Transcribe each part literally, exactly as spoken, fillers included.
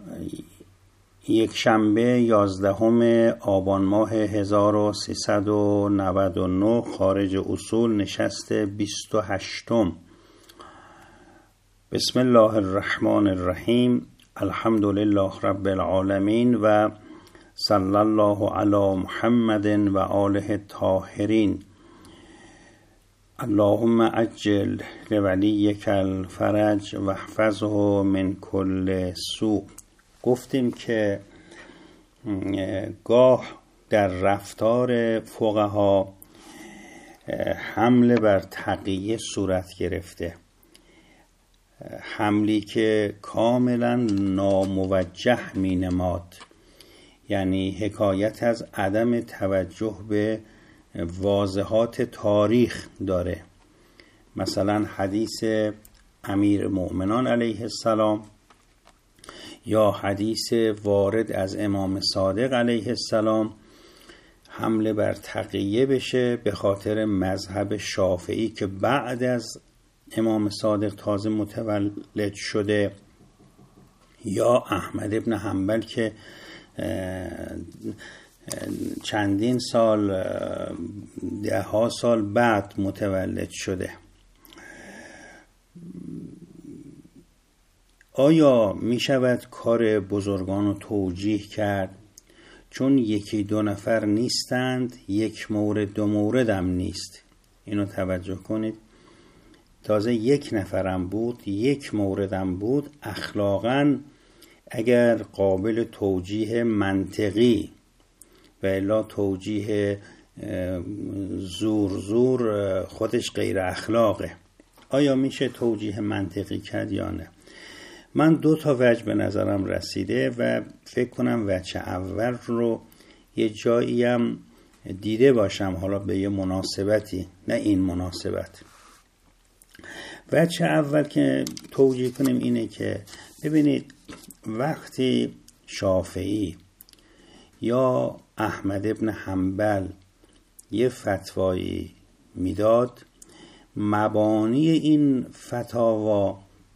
یک شنبه یازدهم آبان ماه هزار و سیصد و نود و نه خارج اصول نشست بیست و هشتم. بسم الله الرحمن الرحیم. الحمد لله رب العالمین و صلی الله علی محمد و آله الطاهرین. اللهم عجل لولیک الفرج و احفظه من کل سوء. گفتیم که گاه در رفتار فقها حمله بر تقیه صورت گرفته، حملی که کاملا ناموجه می نماد، یعنی حکایت از عدم توجه به واضحات تاریخ داره. مثلا حدیث امیر مؤمنان علیه السلام یا حدیث وارد از امام صادق علیه السلام حمله بر تقیه بشه به خاطر مذهب شافعی که بعد از امام صادق تازه متولد شده، یا احمد ابن حنبل که چندین سال ده ها سال بعد متولد شده. آیا می شود کار بزرگان رو توجیه کرد؟ چون یکی دو نفر نیستند، یک مورد دو مورد هم نیست. اینو توجه کنید. تازه یک نفرم بود، یک موردم بود، اخلاقاً اگر قابل توجیه منطقی و الا توجیه زور زور خودش غیر اخلاقه. آیا میشه توجیه منطقی کرد یا نه؟ من دو تا وجه به نظرم رسیده و فکر کنم وجه اول رو یه جایی هم دیده باشم، حالا به یه مناسبتی، نه این مناسبت. وجه اول که توجیه کنیم اینه که ببینید وقتی شافعی یا احمد ابن حنبل یه فتوایی میداد، مبانی این فتاوا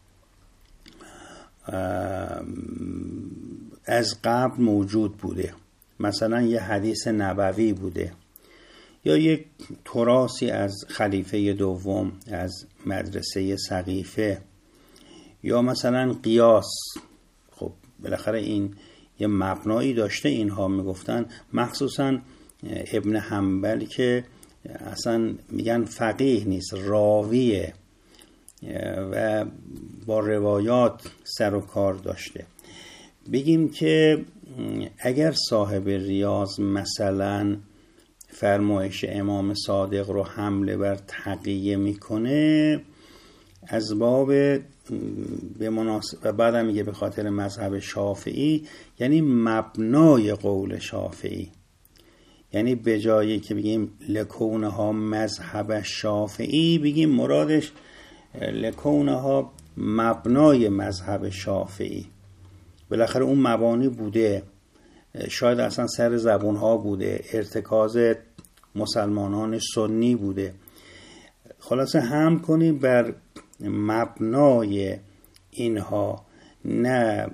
از قبل موجود بوده. مثلا یه حدیث نبوی بوده یا یک تراثی از خلیفه دوم از مدرسه سقیفه، یا مثلا قیاس. خب بالاخره این یه مبنایی داشته. اینها میگفتن مخصوصا ابن حنبل که اصلا میگن فقیه نیست، راویه و با روایات سر و کار داشته. بگیم که اگر صاحب ریاض مثلا فرمایش امام صادق رو حمله بر تقیه میکنه از باب به مناسب و بعدم میگه به خاطر مذهب شافعی، یعنی مبنای قول شافعی، یعنی به جایی که بگیم لکونها مذهب شافعی بگیم مرادش لکونها مبنای مذهب شافعی. بالاخره اون مبانی بوده، شاید اصلا سر زبونها بوده، ارتکاز مسلمانان سنی بوده. خلاصه هم کنیم بر مبنای اینها، نه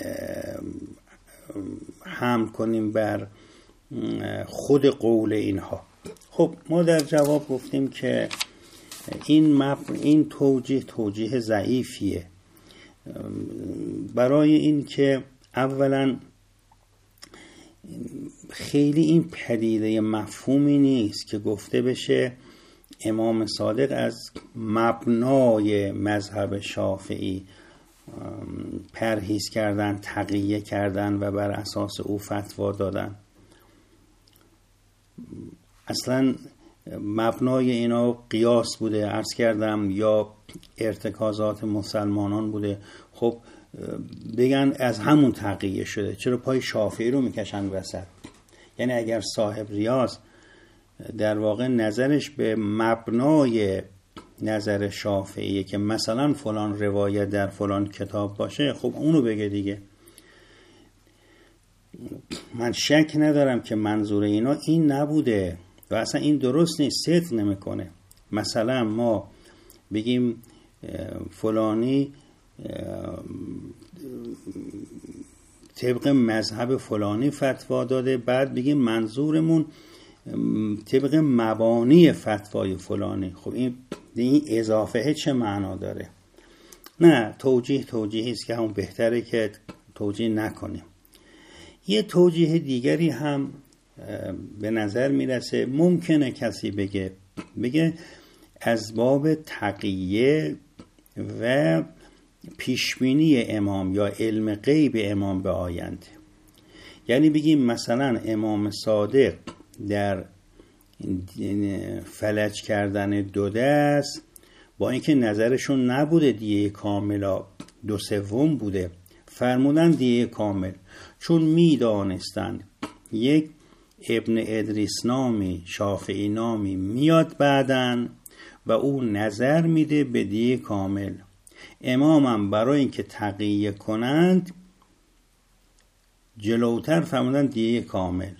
هم کنیم بر خود قول اینها. خب ما در جواب گفتیم که این مبن این توجیه توجیه ضعیفیه، برای این که اولا خیلی این پدیده مفهومی نیست که گفته بشه امام صادق از مبنای مذهب شافعی پرهیز کردن، تقیه کردن و بر اساس او فتوا دادن. اصلا مبنای اینا قیاس بوده، عرض کردم، یا ارتکازات مسلمانان بوده. خب بگن از همون تقیه شده، چرا پای شافعی رو میکشن وسط؟ یعنی اگر صاحب ریاض در واقع نظرش به مبنای نظر شافعیه که مثلا فلان روایت در فلان کتاب باشه، خب اونو بگه دیگه. من شک ندارم که منظور اینا این نبوده و اصلا این درست نیست، صدق نمیکنه. مثلا ما بگیم فلانی طبق مذهب فلانی فتوا داده، بعد بگیم منظورمون طبق مبانی فتوای فلانی. خب این این اضافه چه معنا داره؟ نه، توجیه توجیهی است که همون بهتره که توجیه نکنیم. یه توجیه دیگری هم به نظر میرسه، ممکنه کسی بگه بگه از باب تقیه و پیشبینی امام یا علم غیب امام به آینده. یعنی بگیم مثلا امام صادق در فلج کردن دو دست با اینکه نظرشون نبوده دیه کاملا دو سوم بوده، فرمودن دیه کامل، چون میدانستند یک ابن ادریس نامی شافعی نامی میاد بعدن و او نظر میده به دیه کامل. امامم برای اینکه تقیه کنند جلوتر فرمودن دیه کامل.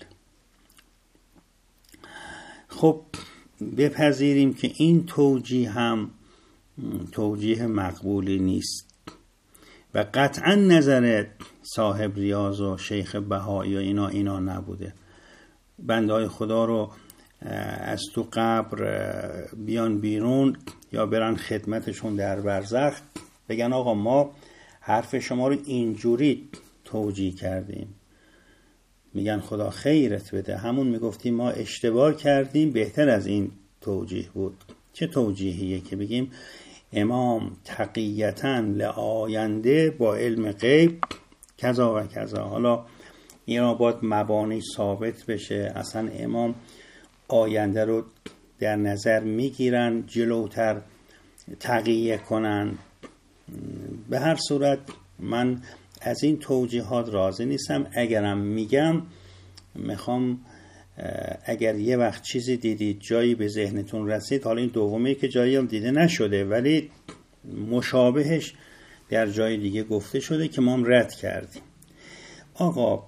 خب بپذیریم که این توجیه هم توجیه مقبولی نیست و قطعا نظر صاحب ریاض و شیخ بهایی و اینا اینا نبوده. بندهای خدا رو از تو قبر بیان بیرون یا برن خدمتشون در برزخ بگن آقا ما حرف شما رو اینجوری توجیه کردیم، میگن خدا خیرت بده، همون میگفتیم ما اشتباه کردیم، بهتر از این توجیه بود. چه توجیهیه که بگیم امام تقیتاً لآینده با علم غیب کذا و کذا. حالا اینا باید مبانی ثابت بشه، اصلا امام آینده رو در نظر میگیرن جلوتر تقیه کنن. به هر صورت من از این توجیهات راضی نیستم. اگرم میگم میخوام اگر یه وقت چیزی دیدید جایی به ذهنتون رسید، حالا این دومی که جایی هم دیده نشده ولی مشابهش در جای دیگه گفته شده که ما هم رد کردیم. آقا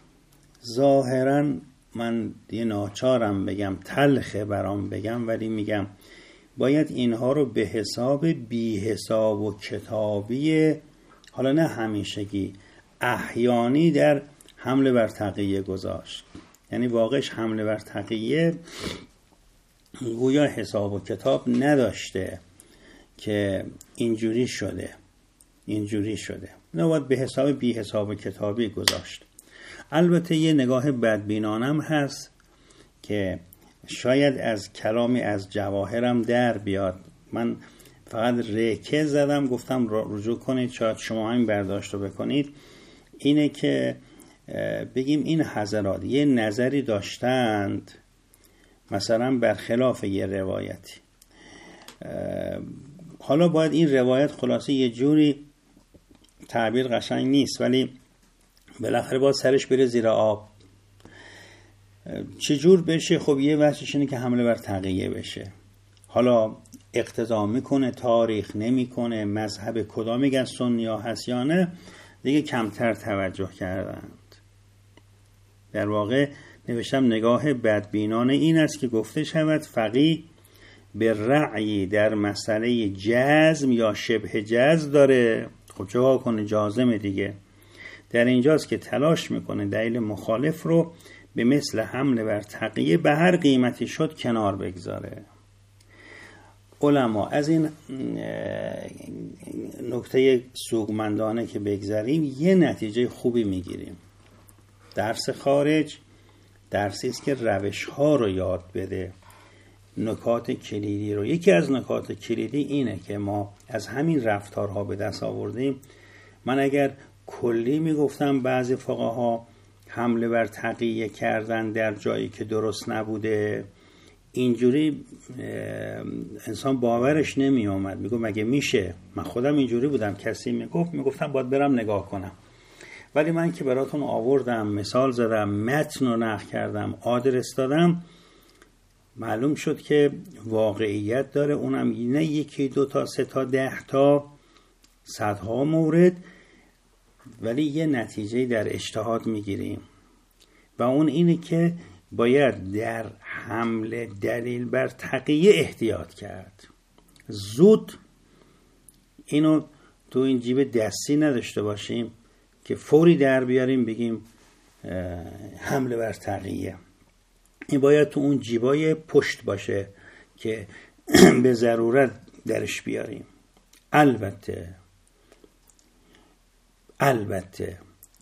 ظاهرا من یه ناچارم بگم، تلخه برام بگم، ولی میگم باید اینها رو به حساب بی حساب و کتابی، حالا نه همیشگی، احیانی در حمله بر تقیه گذاشت. یعنی واقعش حمله بر تقیه گویا حساب و کتاب نداشته که اینجوری شده اینجوری شده نه، باید به حساب بی حساب و کتابی گذاشت. البته یه نگاه بدبینانم هست که شاید از کلامی از جواهرم در بیاد. من فقط ریکه زدم، گفتم رجوع کنید شاید شما همین برداشت رو بکنید. اینه که بگیم این حضرات یه نظری داشتند مثلا برخلاف یه روایتی، حالا باید این روایت خلاصه یه جوری تعبیر قشنگ نیست ولی بالاخره باید سرش بره زیر آب. چجور بشه؟ خب یه وجهش اینه که حمله بر تقیه بشه. حالا اقتضا میکنه تاریخ نمیکنه مذهب کدام میگن سنی ها هست یا نه، دیگه کمتر توجه کردند. در واقع نوشتم نگاه بدبینانه این است که گفته شود فقیه به رأی در مسئله جزم یا شبه جزم داره. خب چه کنه؟ جازم دیگه. در اینجاست که تلاش میکنه دلیل مخالف رو به مثل حمله بر تقیه به هر قیمتی شد کنار بگذاره. علما از این نکته سوگمندانه که بگذاریم یه نتیجه خوبی میگیریم. درس خارج درسی است که روش ها رو یاد بده، نکات کلیدی رو. یکی از نکات کلیدی اینه که ما از همین رفتارها به دست آوردیم. من اگر کلی میگفتم بعضی فقها حمله بر تقیه کردن در جایی که درست نبوده، اینجوری انسان باورش نمی اومد. میگو مگه میشه؟ من خودم اینجوری بودم، کسی میگفت میگفتم باید برم نگاه کنم. ولی من که براتون آوردم، مثال زدم، متن رو نقل کردم، آدرس دادم، معلوم شد که واقعیت داره. اونم نه یکی دو تا سه تا ده تا صدها مورد، ولی یه نتیجه در اجتهاد میگیریم و اون اینه که باید در حمل دلیل بر تقیه احتیاط کرد. زود اینو تو این جیب دستی نداشته باشیم که فوری در بیاریم بگیم حمله بر تقیه. این باید تو اون جیبای پشت باشه که به ضرورت درش بیاریم. البته البته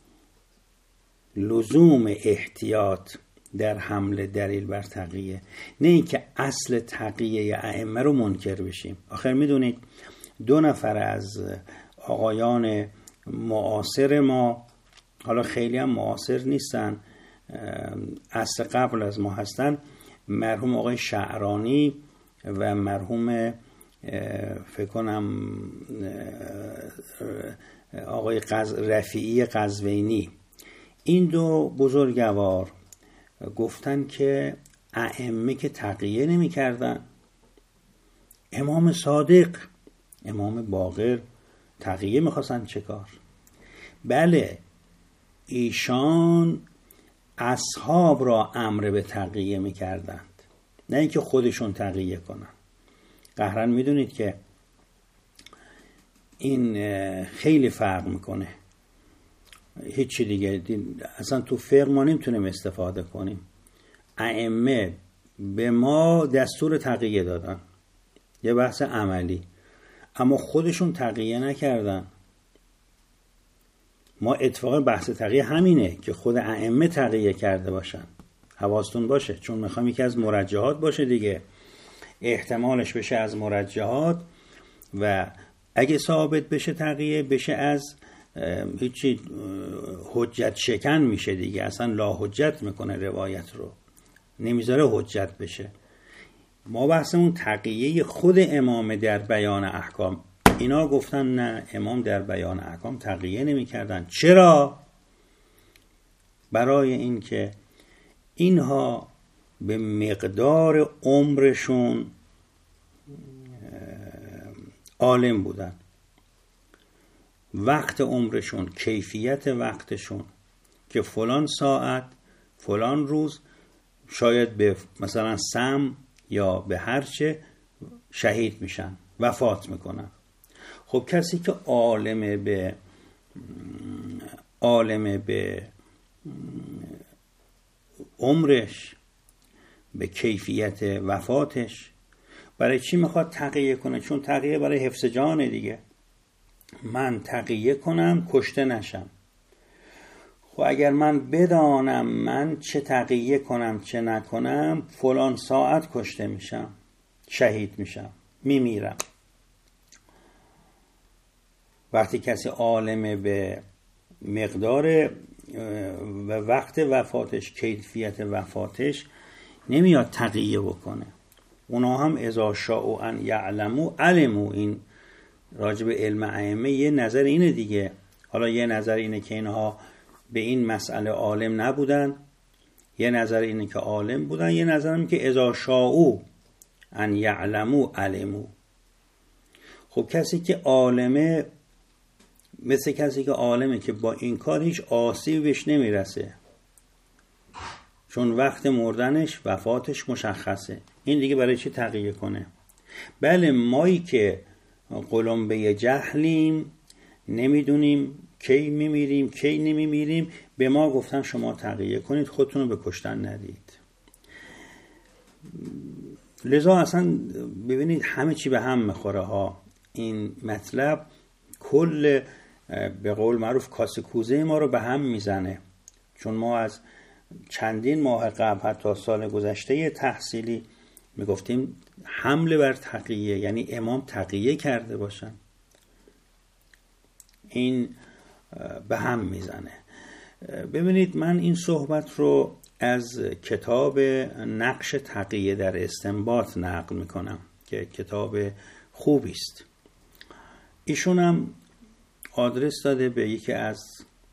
لزوم احتیاط در حمله دلیل بر تقیه، نه اینکه اصل تقیه ائمه رو منکر بشیم. آخر میدونید دو نفر از آقایان معاصر ما، حالا خیلی هم معاصر نیستن، عصر قبل از ما هستن، مرحوم آقای شعرانی و مرحوم فکر کنم آقای قز... رفیعی قزوینی، این دو بزرگوار گفتن که ائمه که تقیه نمی کردن، امام صادق، امام باقر تقیه میخواستن چه کار؟ بله، ایشان اصحاب را امر به تقیه میکردند، نه اینکه خودشون تقیه کنن. قهرن میدونید که این خیلی فرق میکنه. هیچی دیگه اصلا تو فقه ما نمیتونیم استفاده کنیم. ائمه به ما دستور تقیه دادن، یه بحث عملی، اما خودشون تقیه نکردن. ما اتفاق بحث تقیه همینه که خود ائمه تقیه کرده باشن. حواستون باشه، چون میخوام یکی از مرجحات باشه دیگه، احتمالش بشه از مرجحات و اگه ثابت بشه تقیه بشه از هیچی حجت شکن میشه دیگه، اصلا لا حجت میکنه روایت رو، نمیذاره حجت بشه. ما بحثمون تقیه خود امام در بیان احکام. اینا گفتن نه، امام در بیان احکام تقیه نمی کردن. چرا؟ برای این که اینها به مقدار عمرشون عالم بودن، وقت عمرشون، کیفیت وقتشون، که فلان ساعت فلان روز شاید به مثلا سم یا به هرچه شهید میشن، وفات میکنن. خب کسی که عالمه به عالمه به عمرش، به کیفیت وفاتش، برای چی میخواد تقیه کنه؟ چون تقیه برای حفظ جانه دیگه. من تقیه کنم کشته نشم. خب اگر من بدانم من چه تقیه کنم چه نکنم، فلان ساعت کشته میشم، شهید میشم، میمیرم. وقتی کسی عالمه به مقدار و وقت وفاتش، کیفیت وفاتش، نمیاد تقیه بکنه. اونا هم اذا شاء ان یعلموا علموا. این راجب علم ائمه یه نظر اینه دیگه. حالا یه نظر اینه که اینها به این مسئله عالم نبودن، یه نظر اینه که عالم بودن، یه نظر اینه که اذا شاء ان یعلموا علموا. خب کسی که عالمه مثل کسی که عالمه که با این کار هیچ آسیبی بهش نمیرسه، چون وقت مردنش، وفاتش مشخصه. این دیگه برای چی تقیه کنه؟ بله، مایی که قلمبه جهلیم، نمیدونیم کی میمیریم کی نمیمیریم، به ما گفتن شما تقیه کنید، خودتون رو به کشتن ندید. لذا اصلا ببینید همه چی به هم میخوره ها. این مطلب کل به قول معروف کاسه کوزه ما رو به هم میزنه. چون ما از چندین ماه قبل، حتی سال گذشته تحصیلی، میگفتیم حمله بر تقیه یعنی امام تقیه کرده باشن. این به هم میزنه. ببینید من این صحبت رو از کتاب نقش تقیه در استنباط نقل میکنم که کتاب خوبی است. ایشون هم آدرس داده به یکی از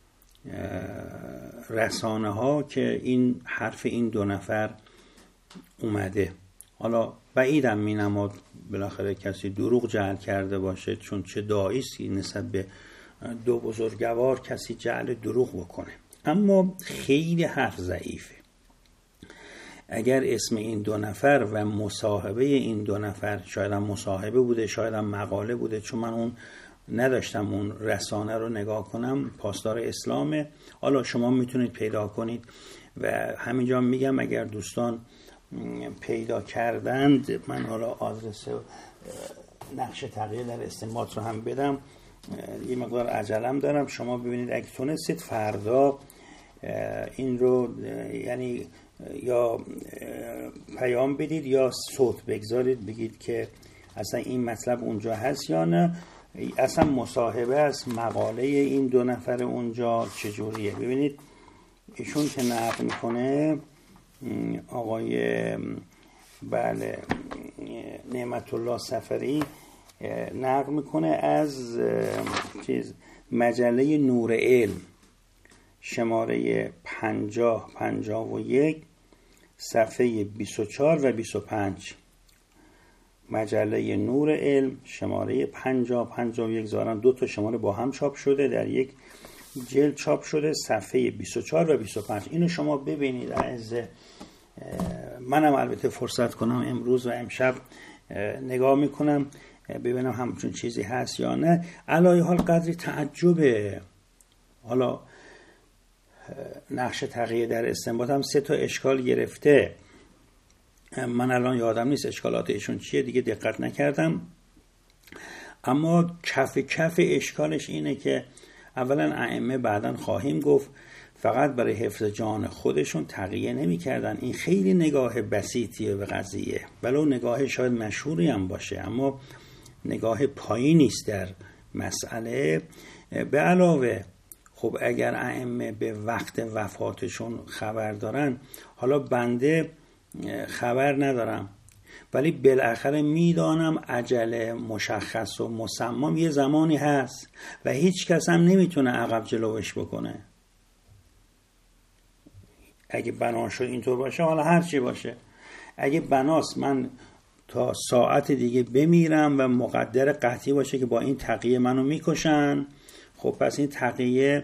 رسانه ها که این حرف این دو نفر اومده. حالا بعیدم می نماد بالاخره کسی دروغ جعل کرده باشه، چون چه داعیستی نسبت به دو بزرگوار کسی جعل دروغ بکنه. اما خیلی حرف ضعیفه. اگر اسم این دو نفر و مصاحبه این دو نفر، شاید هم مصاحبه بوده، شاید هم مقاله بوده، چون من اون نداشتم اون رسانه رو نگاه کنم. پاسدار اسلامه. حالا شما میتونید پیدا کنید و همینجا میگم اگر دوستان پیدا کردند من حالا آدرس نقش تغییر در استنباط رو هم بدم. یه مقدار عجلم دارم. شما ببینید اگه تونستید فردا این رو یعنی یا پیام بدید یا صوت بگذارید بگید که اصلا این مطلب اونجا هست یا نه، اصلا مصاحبه است مقاله این دو نفر اونجا چجوریه. ببینید ایشون که نقل میکنه آقای بله نعمت الله صفری نقل میکنه از چیز مجله نور علم شماره پنجاه پنجاه و یک صفحه بیست و چهار و بیست و پنج. مجله نور علم شماره پنجاه پنجاه و یک زارن دو تا شماره با هم چاپ شده، در یک جلد چاپ شده، صفحه بیست و چهار و بیست و پنج. اینو شما ببینید. از منم البته فرصت کنم امروز و امشب نگاه میکنم ببینم همچون چیزی هست یا نه. علای حال قدری تعجبه. حالا نقش تغییر در استنباط هم سه تا اشکال گرفته. من الان یادم نیست اشکالات ایشون چیه، دیگه دقت نکردم. اما کف کف اشکالش اینه که اولا ائمه بعداً خواهیم گفت فقط برای حفظ جان خودشون تقیه نمی کردن. این خیلی نگاه بسیطیه به قضیه، ولو نگاه شاید مشهوری هم باشه اما نگاه پایینی است در مسئله. به علاوه خب اگر ائمه به وقت وفاتشون خبر دارن، حالا بنده خبر ندارم ولی بالاخره میدانم اجل مشخص و مسمم یه زمانی هست و هیچ کس هم نمیتونه عقب جلوش بکنه. اگه بنا شد اینطور باشه، حالا هر چی باشه، اگه بناست من تا ساعت دیگه بمیرم و مقدر قطعی باشه که با این تقیه منو میکشن، خب پس این تقیه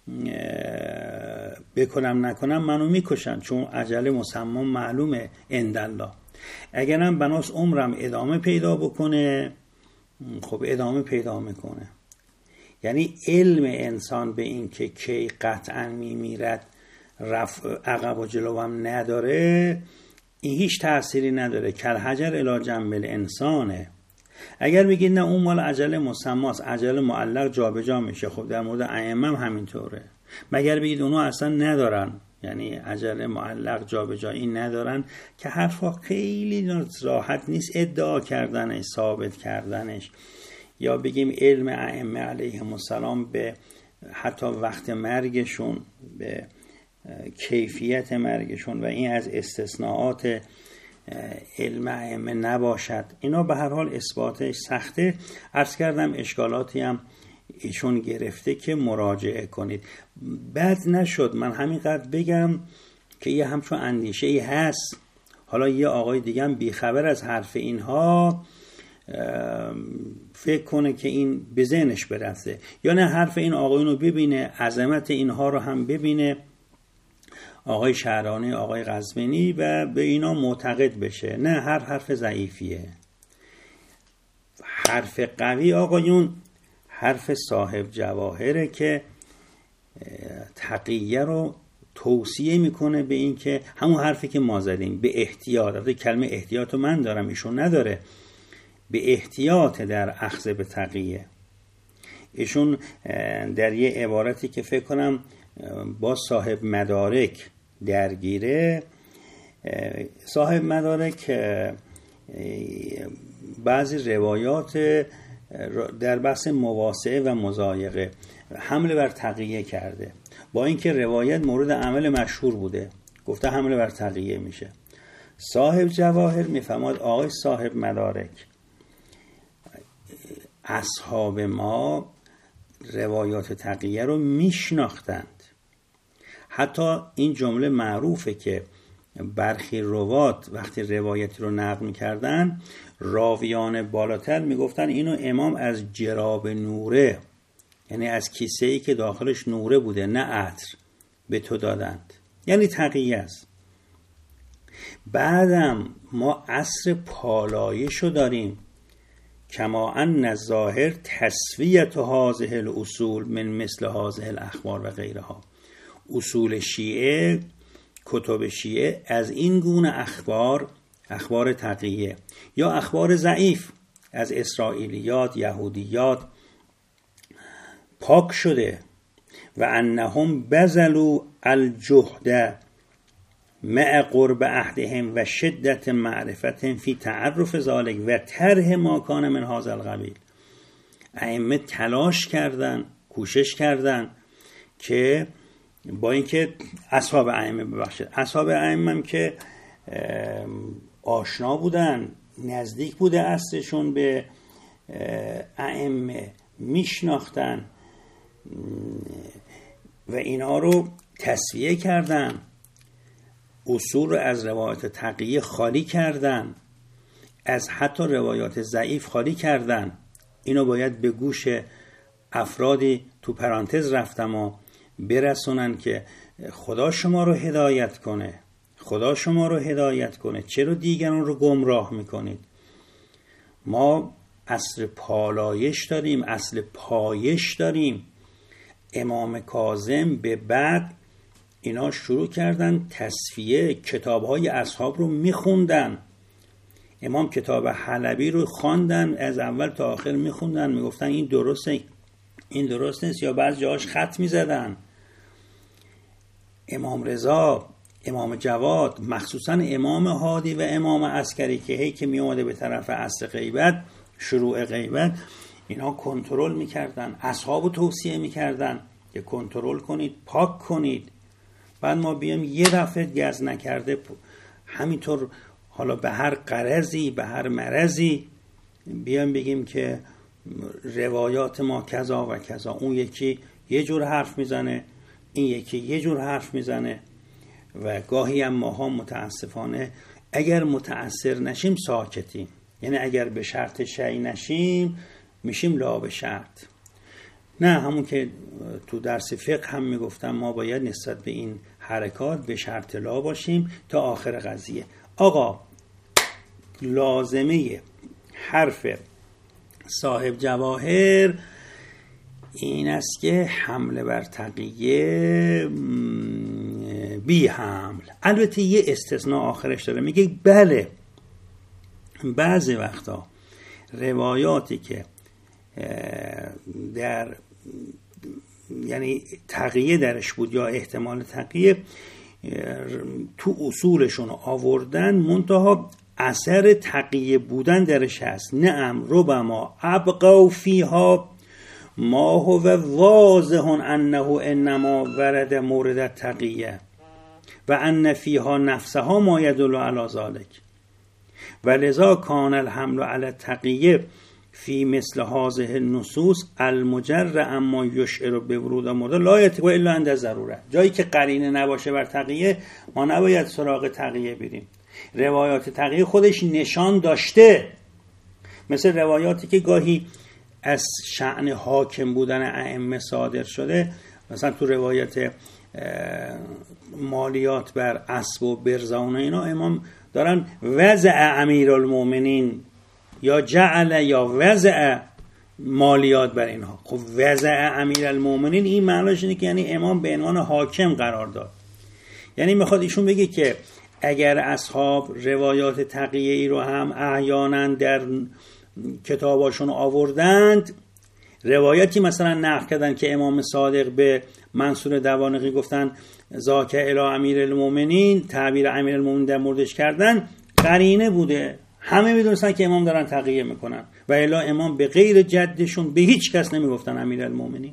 بکنم نکنم منو میکشن، چون اجل مسمم معلومه عندالله. اگرم بناس عمرم ادامه پیدا بکنه، خب ادامه پیدا میکنه. یعنی علم انسان به این که کی قطعا میمیرد رفع عقب و جلو هم نداره، این هیچ تأثیری نداره. کل حجر الی جنب الانسانه. اگر بگید نه اون مال عجل مسماست، عجل معلق جابجا میشه، خب در مورد ائمه هم همینطوره. مگر بگید اونها اصلا ندارن، یعنی عجل معلق جابجایی ندارن، که حرفا خیلی راحت نیست ادعا کردنش، ثابت کردنش. یا بگیم علم ائمه علیهم السلام به حتی وقت مرگشون، به کیفیت مرگشون و این از استثناءات علم ائمه نباشد، اینا به هر حال اثباتش سخته. عرض کردم اشکالاتی هم ایشون گرفته که مراجعه کنید. بد نشد من همینقدر بگم که یه همچون اندیشه ای هست. حالا یه آقای دیگه هم بیخبر از حرف اینها فکر کنه که این به ذهنش برسه، یا نه حرف این آقایون رو ببینه، عظمت اینها رو هم ببینه، آقای شهرانی، آقای قزوینی، و به اینا معتقد بشه. نه، هر حرف ضعیفیه. حرف قوی آقایون حرف صاحب جواهره که تقیه رو توصیه میکنه به این که همون حرفی که ما زدیم، به احتیاط. البته کلمه احتیاط رو من دارم، ایشون نداره. به احتیاط در اخذ به تقیه. ایشون در یه عبارتی که فکر کنم با صاحب مدارک درگیره، صاحب مدارک بعضی روایات در بحث مواسعه و مضایقه حمله بر تقیه کرده، با اینکه روایت مورد عمل مشهور بوده، گفته حمله بر تقیه میشه. صاحب جواهر میفهمد آقای صاحب مدارک، اصحاب ما روایات تقیه رو میشناختند. حتی این جمله معروفه که برخی روات وقتی روایتی رو نقل میکردن، راویان بالاتر میگفتن اینو امام از جراب نوره، یعنی از کیسه ای که داخلش نوره بوده نه عطر، به تو دادند، یعنی تقیه است. بعدم ما عصر پالایشو داریم کما ان الظاهر تسویت هذه الاصول من مثل هذه الاخبار و غیرها. اصول شیعه، کتب شیعه از این گونه اخبار، اخبار تقیه یا اخبار ضعیف از اسرائیلیات، یهودیات پاک شده. و انهم بذلوا الجهد مع قرب عهدهم و شدت معرفتهم فی تعرف ذلك و طرح ما کان من هذا القبیل. ائمه تلاش کردن، کوشش کردن که با اینکه اصحاب ائمه ببخشید اصحاب ائمه هم که آشنا بودن، نزدیک بوده عصرشون به ائمه، میشناختن و اینا رو تصفیه کردن، اصول رو از روایات تقیه خالی کردن، از حتی روایات ضعیف خالی کردن. اینو باید به گوش افرادی تو پرانتز رفتم و برسونن که خدا شما رو هدایت کنه، خدا شما رو هدایت کنه، چرا دیگران رو گمراه میکنید؟ ما اصل پالایش داریم، اصل پایش داریم. امام کاظم به بعد اینا شروع کردن تصفیه، کتاب‌های اصحاب رو میخوندن. امام کتاب حلبی رو خواندن، از اول تا آخر میخوندن، میگفتن این درسته، این درست نیست، یا بعضی جاهاش خط میزدن. امام رضا، امام جواد، مخصوصا امام هادی و امام عسکری که هی که میومده به طرف عصر غیبت، شروع غیبت، اینا کنترل میکردن، اصحابو توصیه میکردن که کنترل کنید، پاک کنید. بعد ما بیام یه دفعه گز نکرده همینطور حالا به هر غرضی، به هر مرضی بیام بگیم که روایات ما کذا و کذا، اون یکی یه جور حرف میزنه، این یکی یه جور حرف میزنه. و گاهی هم ماها متاسفانه اگر متأثر نشیم ساکتیم، یعنی اگر به شرط شیء نشیم میشیم لا به شرط. نه، همون که تو درس فقه هم میگفتم ما باید نسبت به این حرکات به شرط لا باشیم تا آخر قضیه. آقا لازمه حرف صاحب جواهر این است که حمله بر تقیه بی حمل. البته یه استثناء آخرش داره، میگه بله بعضی وقتا روایاتی که در یعنی تقیه درش بود یا احتمال تقیه تو اصولشون آوردن، منتها اثر تقیه بودن درش هست. نعم ربما ابقوا فیها ما هو واضح انه انما ورد مورد تقیه و ان فیها نفسها ما یدل علی ذلك ولذا کان الحمل علی التقیه فی مثل هذه النصوص المجر اما یشعر بورود مورد لا یتقو الا عند ضروره. جایی که قرینه نباشه بر تقیه ما نباید سراغ تقیه بریم. روایات تقیه خودش نشان داشته، مثل روایاتی که گاهی از شأن حاکم بودن ائمه صادر شده، مثلا تو روایت مالیات بر اسب و برزان اینا امام دارن وضع امیرالمومنین یا جعل یا وضع مالیات بر اینها. خب وضع امیرالمومنین این معناش اینه که یعنی امام به عنوان حاکم قرار داد. یعنی میخواد ایشون بگه که اگر اصحاب روایات تقیه ای رو هم احیانا در کتاباشون آوردند، روایتی مثلا نقل کردن که امام صادق به منصور دوانقی گفتن ذاک الی امیرالمومنین، تعبیر امیرالمومنین در موردش کردن، قرینه بوده، همه میدونستن که امام دارن تقیه میکنن و الا امام به غیر جدشون به هیچ کس نمیگفتن امیرالمومنین.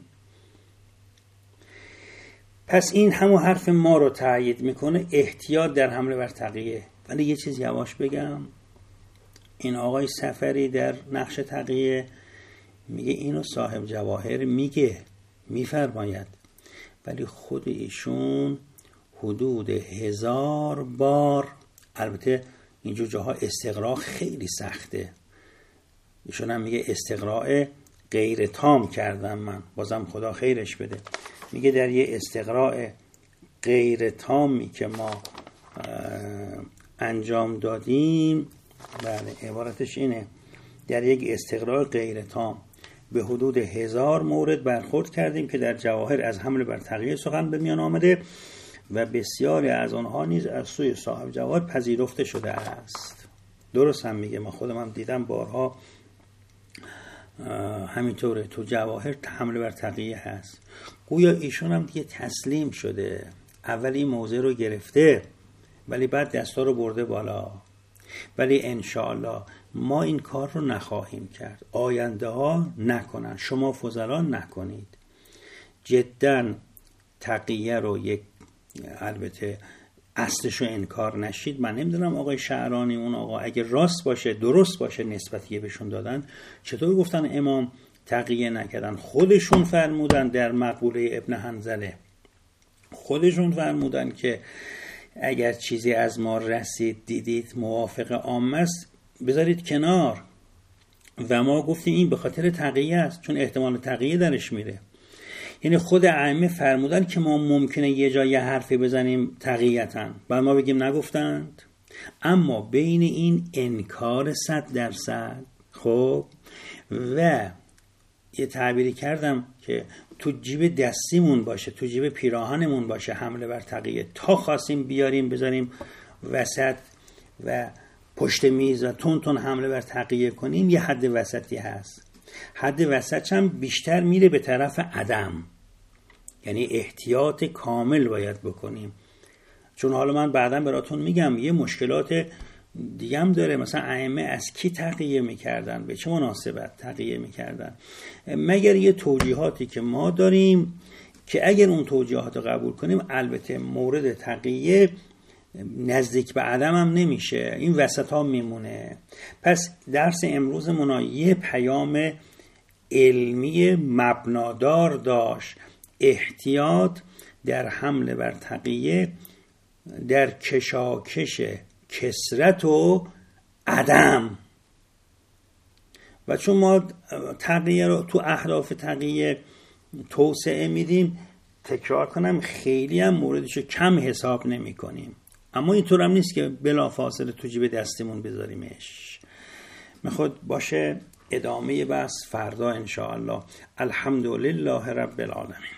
پس این همون حرف ما رو تایید میکنه، احتیاط در حمله بر تقیه. ولی یه چیز یواش بگم، این آقای سفری در نقش تقیه میگه اینو صاحب جواهر میگه، میفرماید، ولی خود ایشون حدود هزار بار، البته اینجور جاها استقراء خیلی سخته، ایشون هم میگه استقراء غیر تام کردم من، بازم خدا خیرش بده، میگه در یه استقراء غیر تامی که ما انجام دادیم، بله عبارتش اینه در یک استقرار غیر تام به حدود هزار مورد برخورد کردیم که در جواهر از حمله بر تقیه سخن به میان آمده و بسیاری از آنها نیز از سوی صاحب جواهر پذیرفته شده است. درست هم میگه، من خودم هم دیدم بارها همینطوره، تو جواهر حمله بر تقیه هست. گویا ایشون هم دیگه تسلیم شده، اول این موضع رو گرفته ولی بعد دستا رو برده بالا. ولی انشاءالله ما این کار رو نخواهیم کرد، آینده ها نکنن، شما فضلا نکنید. جدا تقیه رو یک، البته اصلش رو انکار نشید. من نمیدونم آقای شعرانی اون آقا اگه راست باشه، درست باشه نسبتیه بهشون دادن، چطور گفتن امام تقیه نکردن؟ خودشون فرمودن در مقوله ابن حنظله، خودشون فرمودن که اگر چیزی از ما رسید دیدید موافق عامه است بذارید کنار، و ما گفتیم این به خاطر تقیه است، چون احتمال تقیه درش میره. یعنی خود ائمه فرمودن که ما ممکنه یه جای یه حرفی بزنیم تقییتاً، بعد ما بگیم نگفتند. اما بین این انکار صد درصد خب و یه تعبیری کردم که تو جیب دستیمون باشه، تو جیب پیراهنمون باشه حمله بر تقیه، تا خواستیم بیاریم بذاریم وسط و پشت میز و تون تون حمله بر تقیه کنیم، یه حد وسطی هست. حد وسط هم بیشتر میره به طرف عدم، یعنی احتیاط کامل باید بکنیم. چون حالا من بعداً براتون میگم یه مشکلات دیگه هم داره. مثلا ائمه از کی تقیه میکردن، به چه مناسبت تقیه میکردن، مگر یه توجیهاتی که ما داریم که اگر اون توجیهات رو قبول کنیم البته مورد تقیه نزدیک به عدم هم نمیشه، این وسط ها میمونه. پس درس امروز منا یه پیام علمی مبنادار داشت، احتیاط در حمله بر تقیه در کشاکش کسرت و عدم. و چون ما تقیه رو تو اهداف تقیه توسعه میدیم، تکرار کنم خیلی هم موردشو کم حساب نمی کنیم، اما اینطور هم نیست که بلا فاصله تو جیب دستمون بذاریمش. میخواد باشه ادامه بحث فردا انشاءالله. الحمدلله رب العالمین.